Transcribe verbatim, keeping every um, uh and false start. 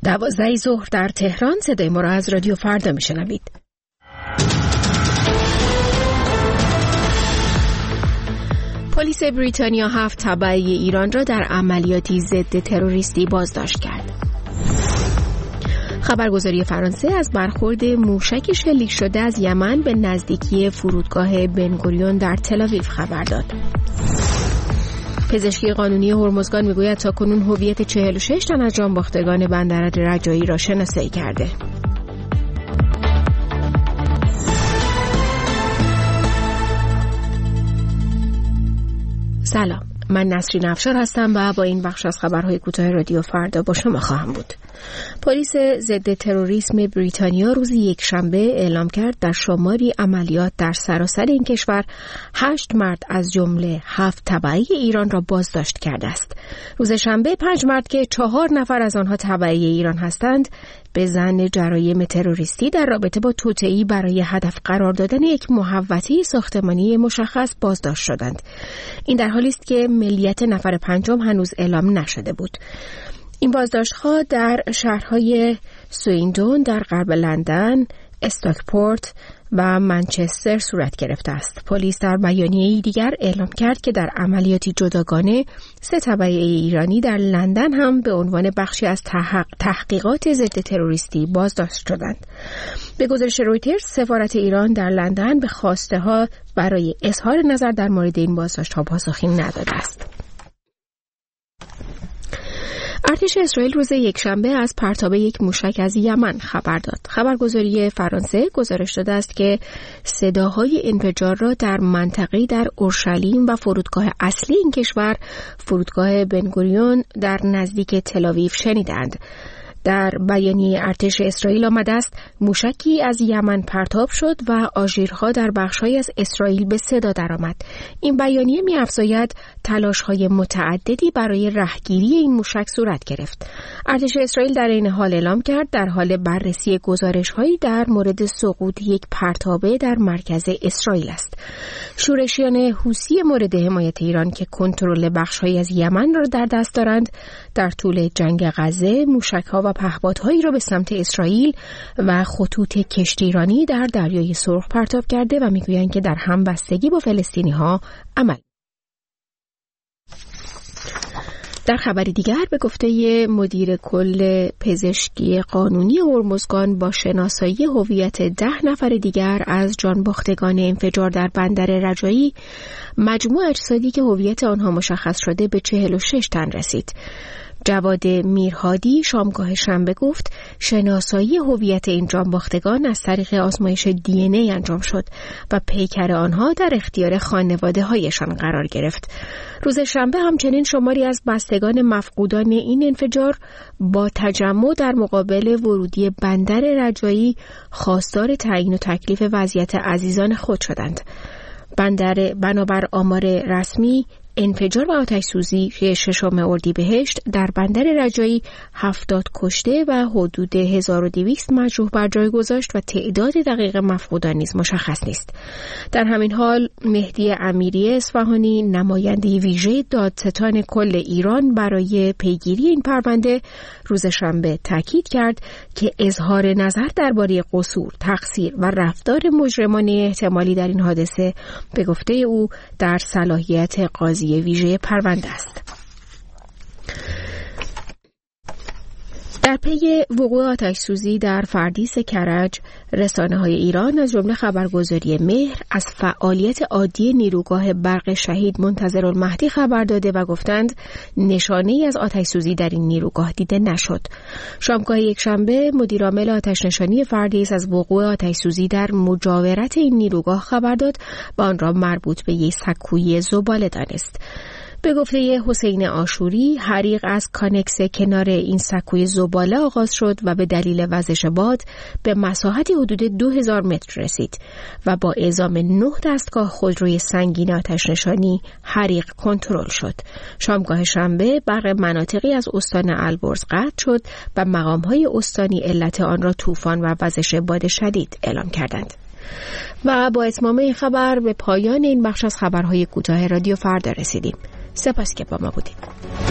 دوازده ظهر در تهران. صدای ما را از رادیو فردا میشنوید. پلیس بریتانیا هفت تبعی ایران را در عملیاتی ضد تروریستی بازداشت کرد. خبرگزاری فرانسه از برخورد موشک شلیک شده از یمن به نزدیکی فرودگاه بنگوریون در تل‌آویو خبر داد. پزشکی قانونی هرمزگان میگوید تاکنون هویت چهل و شش تن از جانباختگان بندر رجایی را شناسایی کرده. سلام، من نسرین افشار هستم و با این بخش از خبرهای کوتاه رادیو فردا با شما خواهم بود. پلیس ضد تروریسم بریتانیا روز یکشنبه اعلام کرد در شماری عملیات در سراسر این کشور هشت مرد از جمله هفت تبعی ایران را بازداشت کرده است. روز شنبه پنج مرد که چهار نفر از آنها تبعی ایران هستند به ظن جرایم تروریستی در رابطه با توطئه‌ای برای هدف قرار دادن یک محوطه ساختمانی مشخص بازداشت شدند. این در حالی است که ملیت نفر پنجم هنوز اعلام نشده بود. این بازداشت‌ها در شهرهای سویندون در غرب لندن، استاکپورت و منچستر صورت گرفته است. پلیس در بیانیه‌ای دیگر اعلام کرد که در عملیاتی جداگانه سه تبعی ایرانی در لندن هم به عنوان بخشی از تحقیقات ضد تروریستی بازداشت شدند. به گزارش رویترز، سفارت ایران در لندن به خواسته‌ها برای اظهار نظر در مورد این بازداشت‌ها پاسخی نداده است. ارتش اسرائیل روز یکشنبه از پرتاب یک موشک از یمن خبر داد. خبرگزاری فرانسه گزارش داده است که صداهای انفجار را در منطقه‌ای در اورشلیم و فرودگاه اصلی این کشور، فرودگاه بنگوریون در نزدیک تل‌آویو شنیدند. در بیانیه ارتش اسرائیل آمده است موشکی از یمن پرتاب شد و آژیرها در بخش‌های از اسرائیل به صدا درآمد. این بیانیه می‌افزاید تلاش‌های متعددی برای رهگیری این موشک صورت گرفت. ارتش اسرائیل در این حال اعلام کرد در حال بررسی گزارش‌هایی در مورد سقوط یک پرتابه در مرکز اسرائیل است. شورشیان حوثی مورد حمایت ایران که کنترل بخش‌هایی از یمن را در دست دارند در طول جنگ غزه موشک‌ها و پهپادهایی را به سمت اسرائیل و خطوط کشتیرانی در دریای سرخ پرتاب کرده و میگویند که در همبستگی با فلسطینی‌ها عمل. در خبری دیگر به گفته مدیر کل پزشکی قانونی هرمزگان با شناسایی هویت ده نفر دیگر از جانباختگان انفجار در بندر رجایی، مجموع اجسادی که هویت آنها مشخص شده به چهل و شش تن رسید. جواد میرهادی شامگاه شنبه گفت شناسایی هویت این جانباختگان از طریق آزمایش دی ان ای انجام شد و پیکر آنها در اختیار خانواده هایشان قرار گرفت. روز شنبه همچنین شماری از بستگان مفقودان این انفجار با تجمع در مقابل ورودی بندر رجایی خواستار تعیین و تکلیف وضعیت عزیزان خود شدند. بندر بنابر آمار رسمی انفجار و آتش سوزی ششم اردیبهشت در بندر رجایی هفتاد کشته و حدود هزار و دویست مجروح بر جای گذاشت و تعداد دقیق مفقودان نیز مشخص نیست. در همین حال مهدی امیری اصفهانی نماینده ویژه دادستان کل ایران برای پیگیری این پرونده روز شنبه تاکید کرد که اظهار نظر درباره قصور، تقصیر و رفتار مجرمانه احتمالی در این حادثه به گفته او در صلاحیت قاضی ویژه پرونده است. در پی وقوع آتش سوزی در فردیس کرج، رسانه‌های ایران از جمله خبرگزاری مهر از فعالیت عادی نیروگاه برق شهید منتظرالمهدی خبر داده و گفتند نشانه‌ای از آتش سوزی در این نیروگاه دیده نشد. شامگاه یکشنبه مدیرعامل آتش نشانی فردیس از وقوع آتش سوزی در مجاورت این نیروگاه خبر داد و آن را مربوط به یک سکوی زباله دانست. به گفته حسین آشوری، حریق از کانکس کنار این سکوی زباله آغاز شد و به دلیل وزش باد به مساحتی حدود دو هزار متر رسید و با اعزام نه دستگاه خودروی سنگین آتش نشانی حریق کنترل شد. شامگاه شنبه برق مناطقی از استان البرز قطع شد و مقام‌های استانی علت آن را طوفان و وزش باد شدید اعلام کردند. و با اتمام این خبر به پایان این بخش از خبرهای کوتاه رادیو فردا رسیدیم. سپاس که با ما بودید.